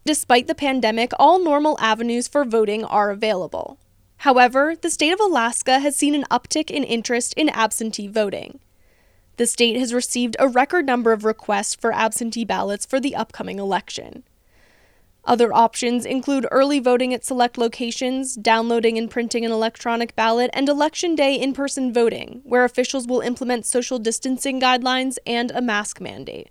Despite the pandemic, all normal avenues for voting are available. However, the state of Alaska has seen an uptick in interest in absentee voting. The state has received a record number of requests for absentee ballots for the upcoming election. Other options include early voting at select locations, downloading and printing an electronic ballot, and Election Day in-person voting, where officials will implement social distancing guidelines and a mask mandate.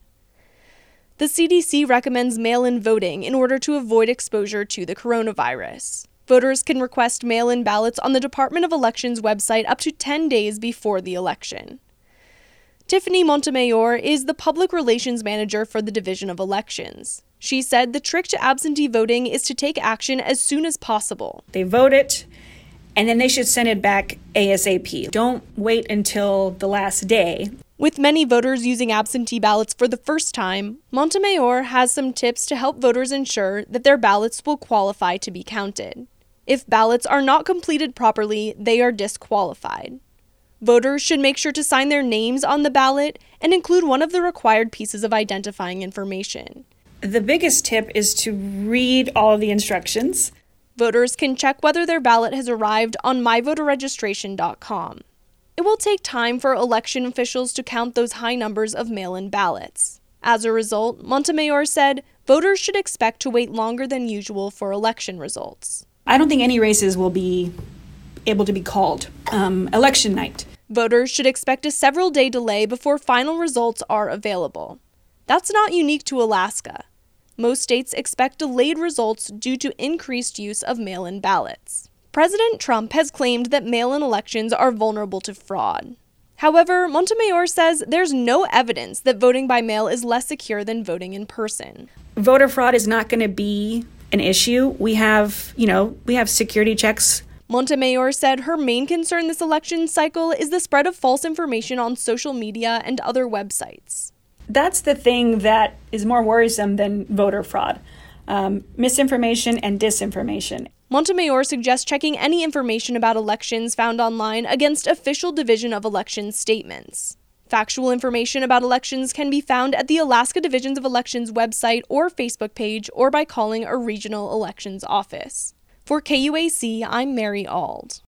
The CDC recommends mail-in voting in order to avoid exposure to the coronavirus. Voters can request mail-in ballots on the Department of Elections website up to 10 days before the election. Tiffany Montemayor is the public relations manager for the Division of Elections. She said the trick to absentee voting is to take action as soon as possible. They vote it, and then they should send it back ASAP. Don't wait until the last day. With many voters using absentee ballots for the first time, Montemayor has some tips to help voters ensure that their ballots will qualify to be counted. If ballots are not completed properly, they are disqualified. Voters should make sure to sign their names on the ballot and include one of the required pieces of identifying information. The biggest tip is to read all of the instructions. Voters can check whether their ballot has arrived on myvoterregistration.com. It will take time for election officials to count those high numbers of mail-in ballots. As a result, Montemayor said voters should expect to wait longer than usual for election results. I don't think any races will be able to be called election night. Voters should expect a several-day delay before final results are available. That's not unique to Alaska. Most states expect delayed results due to increased use of mail-in ballots. President Trump has claimed that mail-in elections are vulnerable to fraud. However, Montemayor says there's no evidence that voting by mail is less secure than voting in person. Voter fraud is not going to be an issue. We have security checks. Montemayor said her main concern this election cycle is the spread of false information on social media and other websites. That's the thing that is more worrisome than voter fraud, misinformation and disinformation. Montemayor suggests checking any information about elections found online against official Division of Elections statements. Factual information about elections can be found at the Alaska Divisions of Elections website or Facebook page or by calling a regional elections office. For KUAC, I'm Mary Auld.